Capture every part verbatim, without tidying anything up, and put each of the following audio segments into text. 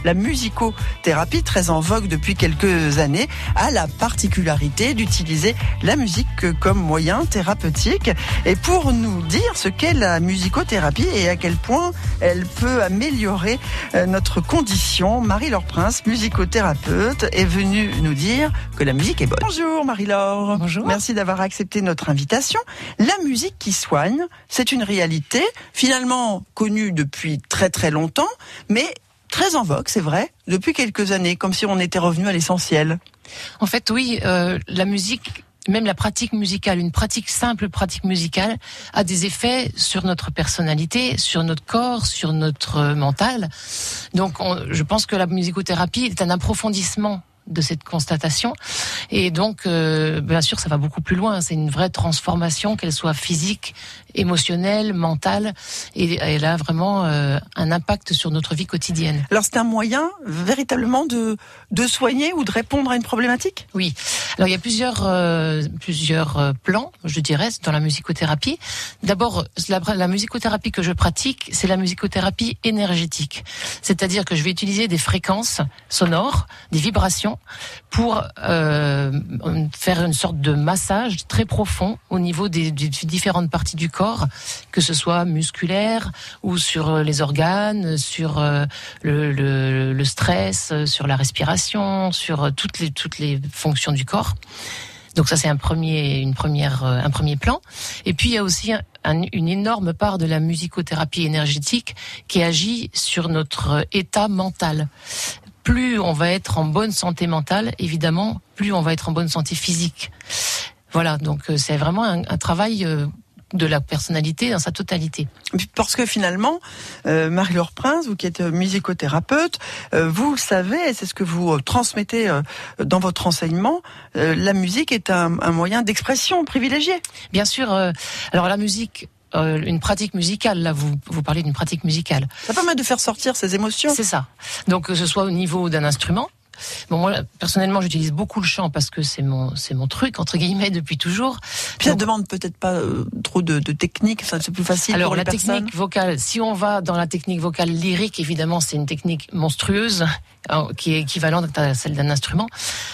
La musicothérapie, très en vogue depuis quelques années, a la particularité d'utiliser la musique comme moyen thérapeutique. Et pour nous dire ce qu'est la musicothérapie et à quel point elle peut améliorer notre condition, Marie-Laure Prince, musicothérapeute, est venue nous dire que la musique est bonne. Bonjour Marie-Laure. Bonjour. Merci d'avoir accepté notre invitation. La musique qui soigne, c'est une réalité finalement connue depuis très très longtemps, mais très en vogue, c'est vrai, depuis quelques années, comme si on était revenu à l'essentiel. En fait, oui, euh, la musique, même la pratique musicale, une pratique simple pratique musicale, a des effets sur notre personnalité, sur notre corps, sur notre mental. Donc, on, je pense que la musicothérapie est un approfondissement de cette constatation, et donc euh, bien sûr ça va beaucoup plus loin, c'est une vraie transformation, qu'elle soit physique, émotionnelle, mentale, et elle a vraiment euh, un impact sur notre vie quotidienne. Alors c'est un moyen véritablement de, de soigner ou de répondre à une problématique ? Oui, alors il y a plusieurs, euh, plusieurs plans, je dirais, dans la musicothérapie. D'abord, la, la musicothérapie que je pratique, c'est la musicothérapie énergétique, c'est-à-dire que je vais utiliser des fréquences sonores, des vibrations, pour euh, faire une sorte de massage très profond au niveau des, des différentes parties du corps, que ce soit musculaire ou sur les organes, sur euh, le, le, le stress, sur la respiration, sur toutes les, toutes les fonctions du corps. Donc ça c'est un premier, une première, un premier plan. Et puis il y a aussi un, un, une énorme part de la musicothérapie énergétique qui agit sur notre état mental. Plus on va être en bonne santé mentale, évidemment, plus on va être en bonne santé physique. Voilà, donc c'est vraiment un, un travail de la personnalité dans sa totalité. Parce que finalement, euh, Marie-Laure Prince, vous qui êtes musicothérapeute, euh, vous savez, et c'est ce que vous euh, transmettez euh, dans votre enseignement, euh, la musique est un, un moyen d'expression privilégié. Bien sûr, euh, alors la musique... Euh, une pratique musicale, là vous, vous parlez d'une pratique musicale. Ça permet de faire sortir ses émotions. C'est ça. Donc que ce soit au niveau d'un instrument. Bon, moi personnellement j'utilise beaucoup le chant parce que c'est mon c'est mon truc entre guillemets depuis toujours. Puis ça ne demande peut-être pas euh, trop de, de technique, ça c'est plus facile Alors, pour les la personnes. technique vocale, si on va dans la technique vocale lyrique, évidemment c'est une technique monstrueuse qui est équivalente à celle d'un instrument.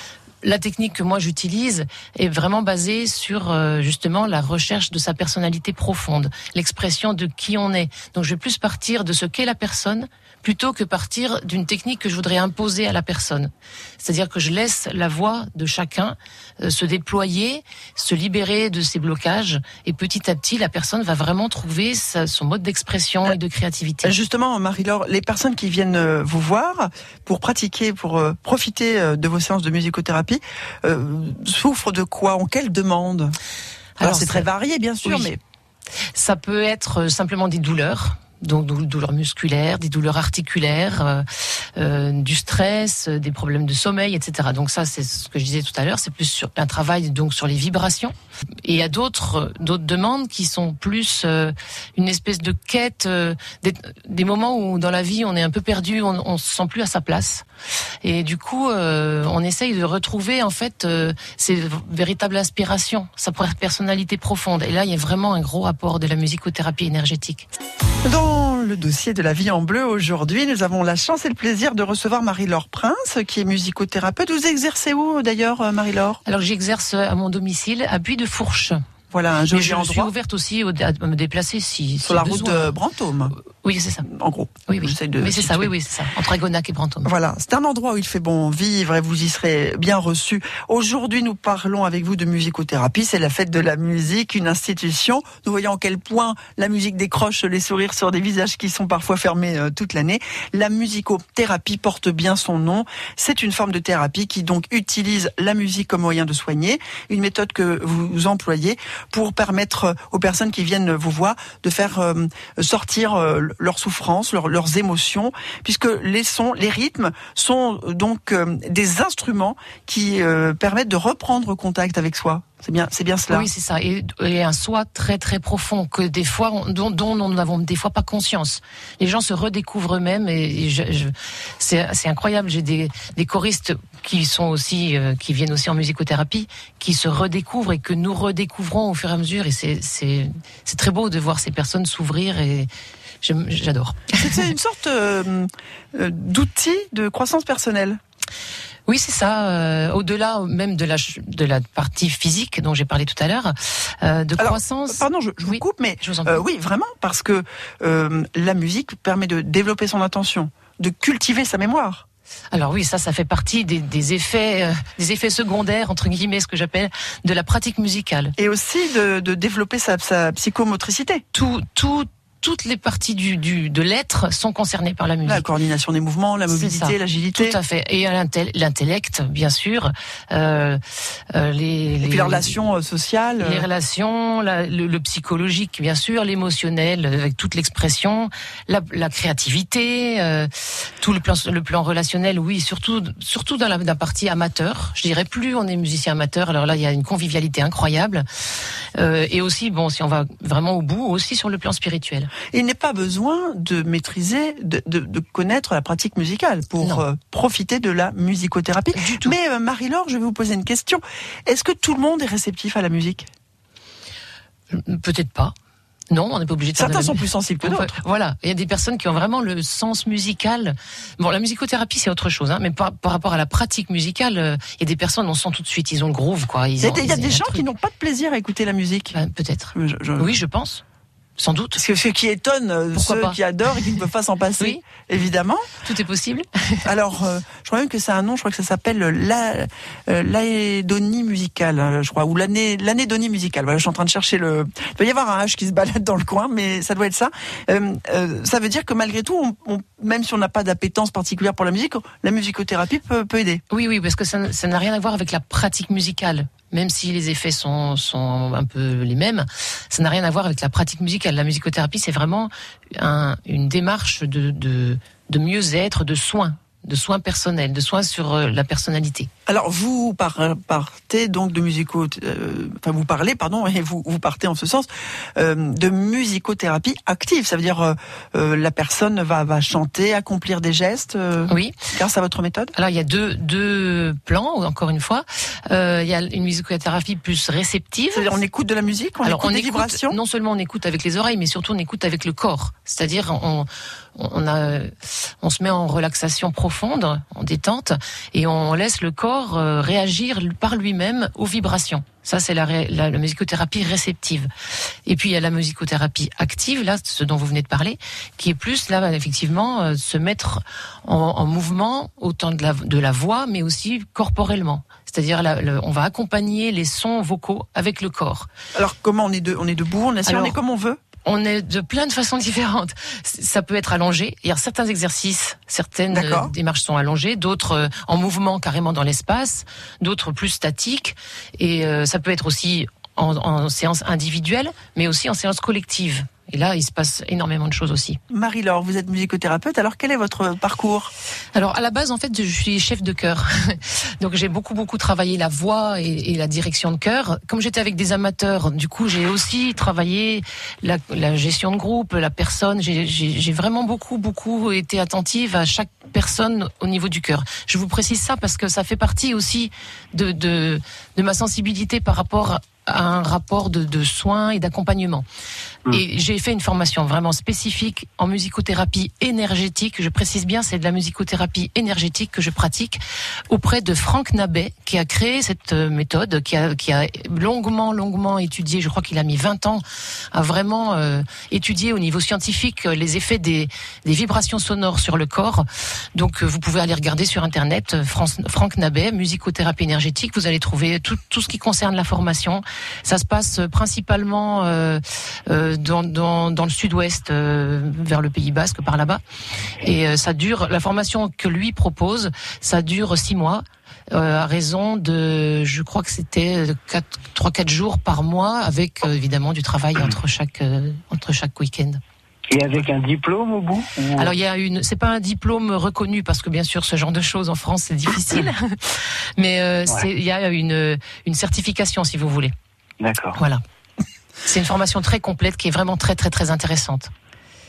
La technique que moi j'utilise est vraiment basée sur euh, justement la recherche de sa personnalité profonde, l'expression de qui on est. Donc je vais plus partir de ce qu'est la personne plutôt que partir d'une technique que je voudrais imposer à la personne. C'est-à-dire que je laisse la voix de chacun euh, se déployer, se libérer de ses blocages, et petit à petit la personne va vraiment trouver sa, son mode d'expression et de créativité. Justement, Marie-Laure, les personnes qui viennent vous voir pour pratiquer, pour euh, profiter de vos séances de musicothérapie, euh, souffrent de quoi ? En quelle demande ? Alors, Alors c'est très varié bien sûr, oui. mais ça peut être simplement des douleurs. Donc douleurs musculaires, des douleurs articulaires, euh, euh, du stress, des problèmes de sommeil, et cetera. Donc ça, c'est ce que je disais tout à l'heure, c'est plus sur un travail donc sur les vibrations. Et il y a d'autres d'autres demandes qui sont plus euh, une espèce de quête, euh, des, des moments où dans la vie on est un peu perdu, on, on se sent plus à sa place. Et du coup, euh, on essaye de retrouver en fait euh, ces véritables aspirations, sa personnalité profonde. Et là, il y a vraiment un gros apport de la musicothérapie énergétique. Dans le dossier de la vie en bleu aujourd'hui, nous avons la chance et le plaisir de recevoir Marie-Laure Prince, qui est musicothérapeute. Vous exercez où d'ailleurs, Marie-Laure ? Alors j'exerce à mon domicile à Buis-de-Fourche. Voilà, un joli Mais je endroit. suis ouverte aussi à me déplacer si sur la besoin. route de Brantôme. Oui, c'est ça. En gros. Oui, oui. De Mais c'est ça, oui, oui, c'est ça. Entre Agonac et Brantôme. Voilà, c'est un endroit où il fait bon vivre et vous y serez bien reçus. Aujourd'hui, nous parlons avec vous de musicothérapie. C'est la fête de la musique, une institution. Nous voyons à quel point la musique décroche les sourires sur des visages qui sont parfois fermés euh, toute l'année. La musicothérapie porte bien son nom. C'est une forme de thérapie qui donc utilise la musique comme moyen de soigner. Une méthode que vous employez pour permettre aux personnes qui viennent vous voir de faire euh, sortir euh, leurs souffrances, leurs, leurs émotions, puisque les sons, les rythmes sont donc euh, des instruments qui euh, permettent de reprendre contact avec soi. C'est bien, c'est bien cela. Oui, c'est ça. Et, et un soi très très profond que des fois, on, dont, dont nous n'avons des fois pas conscience. Les gens se redécouvrent eux-mêmes et, et je, je, c'est, c'est incroyable. J'ai des, des choristes qui sont aussi, euh, qui viennent aussi en musicothérapie, qui se redécouvrent et que nous redécouvrons au fur et à mesure. Et c'est, c'est, c'est très beau de voir ces personnes s'ouvrir et j'adore. C'est une sorte euh, d'outil de croissance personnelle. Oui, c'est ça. Euh, au-delà même de la de la partie physique dont j'ai parlé tout à l'heure, euh, de Alors, croissance. Pardon, je, je vous oui, coupe, mais je vous en euh, oui, vraiment, parce que euh, la musique permet de développer son attention, de cultiver sa mémoire. Alors oui, ça, ça fait partie des, des effets, euh, des effets secondaires entre guillemets, ce que j'appelle de la pratique musicale. Et aussi de, de développer sa, sa psychomotricité. Tout, tout. Toutes les parties du, du, de l'être sont concernées par la musique. La coordination des mouvements, la mobilité, l'agilité. Tout à fait. Et l'intellect, bien sûr. Euh, euh, les, les, Et puis les relations sociales. Les relations, la, le, le psychologique, bien sûr, l'émotionnel, avec toute l'expression, la, la créativité, euh, tout le plan, le plan relationnel, oui, surtout, surtout dans la, dans la partie amateur. Je dirais, plus on est musicien amateur, alors là, il y a une convivialité incroyable. Euh, et aussi, bon, si on va vraiment au bout, aussi sur le plan spirituel. Il n'est pas besoin de maîtriser, de, de, de connaître la pratique musicale pour euh, profiter de la musicothérapie. Du tout. Mais euh, Marie-Laure, je vais vous poser une question. Est-ce que tout le monde est réceptif à la musique ? Peut-être pas. Non, on n'est pas obligé de faire. Certains de la... sont plus sensibles que d'autres. Voilà, il y a des personnes qui ont vraiment le sens musical. Bon, la musicothérapie c'est autre chose, hein, mais par, par rapport à la pratique musicale, euh, il y a des personnes on sent tout de suite, ils ont le groove, quoi. Ils il y a ont, des, il y a ils, des gens truc. qui n'ont pas de plaisir à écouter la musique. Ben, peut-être. Je, je... Oui, je pense. Sans doute. Parce que ce qui étonne Pourquoi ceux pas qui adorent et qui ne peuvent pas s'en passer, oui. Évidemment. Tout est possible. Alors, euh, je crois même que c'est un nom, je crois que ça s'appelle la, euh, l'aédonie musicale, hein, je crois, ou l'année, l'anédonie musicale. Voilà, je suis en train de chercher le... Il doit y avoir un H qui se balade dans le coin, mais ça doit être ça. Euh, euh, ça veut dire que malgré tout, on, on, même si on n'a pas d'appétence particulière pour la musique, la musicothérapie peut, peut aider. Oui, oui, parce que ça, ça n'a rien à voir avec la pratique musicale. Même si les effets sont, sont un peu les mêmes, ça n'a rien à voir avec la pratique musicale. La musicothérapie, c'est vraiment un, une démarche de, de, de mieux-être, de soins, de soins personnels, de soins sur la personnalité. Alors, vous partez donc de musico... Euh, enfin, vous parlez, pardon, et vous, vous partez en ce sens, euh, de musicothérapie active. Ça veut dire euh, euh, la personne va, va chanter, accomplir des gestes euh, oui. grâce à votre méthode. Alors, il y a deux, deux plans, encore une fois. Euh, il y a une musicothérapie plus réceptive. C'est-à-dire, on écoute de la musique, on Alors, écoute on des écoute, vibrations. Non seulement on écoute avec les oreilles, mais surtout on écoute avec le corps. C'est-à-dire, on, on, a, on se met en relaxation profonde, en détente, et on laisse le corps euh, réagir par lui-même aux vibrations. Ça, c'est la, la, la musicothérapie réceptive. Et puis, il y a la musicothérapie active, là, ce dont vous venez de parler, qui est plus, là, effectivement, euh, se mettre en, en mouvement, autant de la, de la voix, mais aussi corporellement. C'est-à-dire, la, la, on va accompagner les sons vocaux avec le corps. Alors, comment on est, de, on est debout, on est assis, on est comme on veut? On est de plein de façons différentes. Ça peut être allongé. Il y a certains exercices, certaines D'accord. démarches sont allongées, d'autres en mouvement carrément dans l'espace, d'autres plus statiques. Et euh, ça peut être aussi en, en séance individuelle, mais aussi en séance collective. Et là, il se passe énormément de choses aussi. Marie-Laure, vous êtes musicothérapeute. Alors, quel est votre parcours? Alors, à la base, en fait, je suis chef de chœur. Donc, j'ai beaucoup, beaucoup travaillé la voix et, et la direction de chœur. Comme j'étais avec des amateurs, du coup, j'ai aussi travaillé la, la gestion de groupe, la personne. J'ai, j'ai, j'ai vraiment beaucoup, beaucoup été attentive à chaque personne au niveau du chœur. Je vous précise ça parce que ça fait partie aussi de, de, de ma sensibilité par rapport à un rapport de, de soins et d'accompagnement. Mmh. Et j'ai fait une formation vraiment spécifique en musicothérapie énergétique. Je précise bien, c'est de la musicothérapie énergétique que je pratique auprès de Franck Nabet, qui a créé cette méthode, qui a, qui a longuement, longuement étudié, je crois qu'il a mis vingt ans à vraiment euh, étudier au niveau scientifique les effets des, des vibrations sonores sur le corps. Donc, vous pouvez aller regarder sur Internet, Franck Nabet, musicothérapie énergétique, vous allez trouver tout, tout ce qui concerne la formation. Ça se passe principalement euh, euh, dans, dans, dans le sud-ouest, euh, vers le Pays Basque, par là-bas. Et euh, ça dure, la formation que lui propose, ça dure six mois, euh, à raison de, je crois que c'était trois quatre jours par mois, avec euh, évidemment du travail entre chaque, euh, entre chaque week-end. Et avec un diplôme au bout ou... Alors il y a une, c'est pas un diplôme reconnu parce que bien sûr ce genre de choses en France c'est difficile, mais euh, ouais. c'est, il y a une une certification si vous voulez. D'accord. Voilà. C'est une formation très complète qui est vraiment très très très intéressante.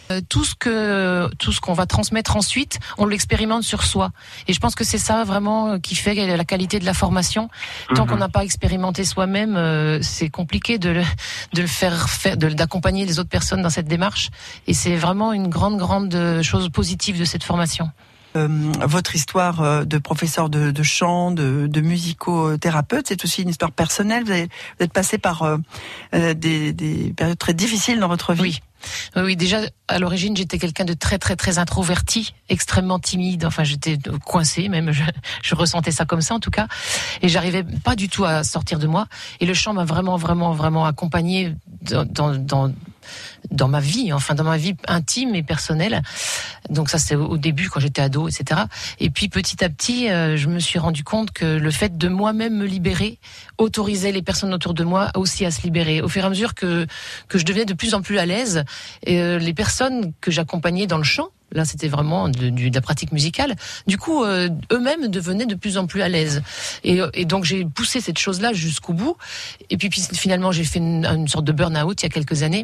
Euh, tout ce que tout ce qu'on va transmettre ensuite, on l'expérimente sur soi. Et je pense que c'est ça vraiment qui fait la qualité de la formation. Tant mmh. qu'on n'a pas expérimenté soi-même, euh, c'est compliqué de le, de le faire, faire de, d'accompagner les autres personnes dans cette démarche. Et c'est vraiment une grande grande chose positive de cette formation. Euh, votre histoire de professeur de, de chant, de, de musicothérapeute, c'est aussi une histoire personnelle. Vous, avez, vous êtes passé par euh, des, des périodes très difficiles dans votre vie. Oui. Oui, déjà à l'origine j'étais quelqu'un de très très très introverti, extrêmement timide. Enfin, j'étais coincée, même je, je ressentais ça comme ça en tout cas, et j'arrivais pas du tout à sortir de moi. Et le chant m'a vraiment vraiment vraiment accompagnée dans dans, dans dans ma vie, enfin dans ma vie intime et personnelle. Donc ça c'est au début quand j'étais ado, et cetera. Et puis petit à petit, euh, je me suis rendu compte que le fait de moi-même me libérer autorisait les personnes autour de moi aussi à se libérer. Au fur et à mesure que que je devenais de plus en plus à l'aise, et euh, les personnes que j'accompagnais dans le chant, là c'était vraiment de, de, de la pratique musicale, du coup euh, eux-mêmes devenaient de plus en plus à l'aise. Et, et donc j'ai poussé cette chose-là jusqu'au bout. Et puis, puis finalement j'ai fait une, une sorte de burn-out il y a quelques années.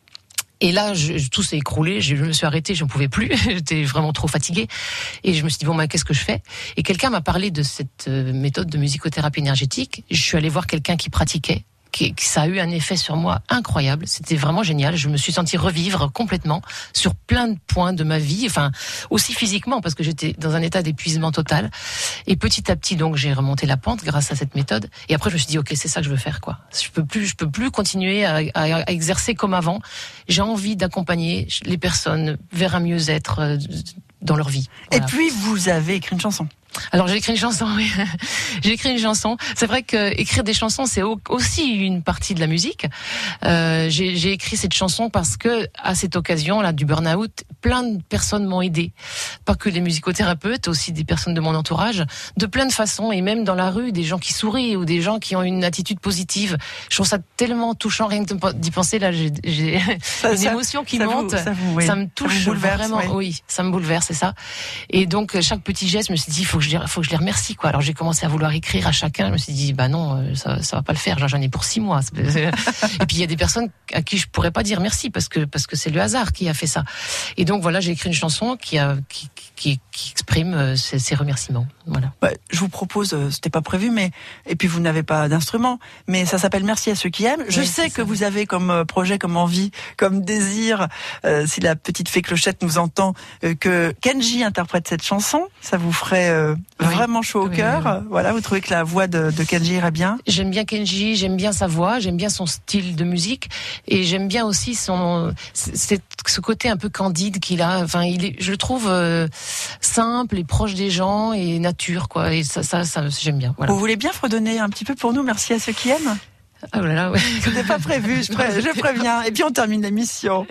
Et là, je, tout s'est écroulé, je, je me suis arrêtée, je ne pouvais plus, j'étais vraiment trop fatiguée. Et je me suis dit, bon, ben, qu'est-ce que je fais ? Et quelqu'un m'a parlé de cette méthode de musicothérapie énergétique. Je suis allée voir quelqu'un qui pratiquait. Qui, ça a eu un effet sur moi incroyable. C'était vraiment génial. Je me suis sentie revivre complètement sur plein de points de ma vie, enfin aussi physiquement parce que j'étais dans un état d'épuisement total. Et petit à petit, donc, j'ai remonté la pente grâce à cette méthode. Et après, je me suis dit, ok, c'est ça que je veux faire, quoi. Je peux plus, je peux plus continuer à, à, à exercer comme avant. J'ai envie d'accompagner les personnes vers un mieux-être dans leur vie. Voilà. Et puis, vous avez écrit une chanson. Alors j'ai écrit une chanson, oui. J'ai écrit une chanson. C'est vrai que écrire des chansons, c'est aussi une partie de la musique. Euh, j'ai, j'ai écrit cette chanson parce que à cette occasion là du burn-out, plein de personnes m'ont aidé. Pas que les musicothérapeutes, aussi des personnes de mon entourage, de plein de façons, et même dans la rue, des gens qui sourient ou des gens qui ont une attitude positive. Je trouve ça tellement touchant, rien que d'y penser là, j'ai, j'ai ça, une ça, émotion qui ça monte. Vous, ça, vous, oui. ça me touche ça vraiment. Oui. oui, ça me bouleverse, c'est ça. Et donc chaque petit geste, je me suis dit, il faut que je, faut que je les remercie, quoi. Alors j'ai commencé à vouloir écrire à chacun. Je me suis dit, bah non, ça, ça va pas le faire. J'en ai pour six mois. Et puis il y a des personnes à qui je pourrais pas dire merci parce que parce que c'est le hasard qui a fait ça. Et donc voilà, j'ai écrit une chanson qui a qui qui, qui exprime ces, ces remerciements. Voilà. Bah, je vous propose, c'était pas prévu, mais et puis vous n'avez pas d'instrument, mais ça s'appelle Merci à ceux qui aiment. Je oui, sais que ça. Vous avez comme projet, comme envie, comme désir, euh, si la petite fée Clochette nous entend, euh, que Kenji interprète cette chanson. Ça vous ferait euh, oui. vraiment chaud au oui, cœur. Oui, oui. Voilà, vous trouvez que la voix de, de Kenji irait bien ? J'aime bien Kenji, j'aime bien sa voix, j'aime bien son style de musique, et j'aime bien aussi son c'est, ce côté un peu candide qu'il a. Enfin, il est, je le trouve euh, simple et proche des gens et nature, quoi. Et ça, ça, ça j'aime bien. Voilà. Vous voulez bien fredonner un petit peu pour nous ? Merci à ceux qui aiment. Ah oh là là, ouais. C'était pas prévu, je, pré- je préviens. Et puis on termine l'émission.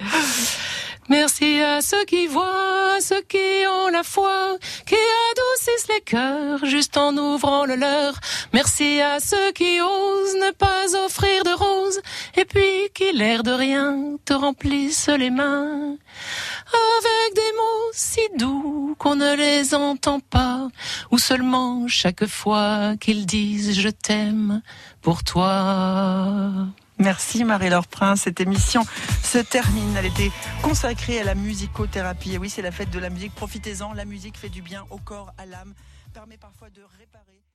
Merci à ceux qui voient, ceux qui ont la foi, qui adoucissent les cœurs juste en ouvrant le leur. Merci à ceux qui osent ne pas offrir de roses et puis qui, l'air de rien, te remplissent les mains avec des mots si doux qu'on ne les entend pas, ou seulement chaque fois qu'ils disent je t'aime pour toi. Merci Marie-Laure Prince. Cette émission se termine. Elle était consacrée à la musicothérapie. Et oui, c'est la fête de la musique. Profitez-en. La musique fait du bien au corps, à l'âme. Permet parfois de réparer.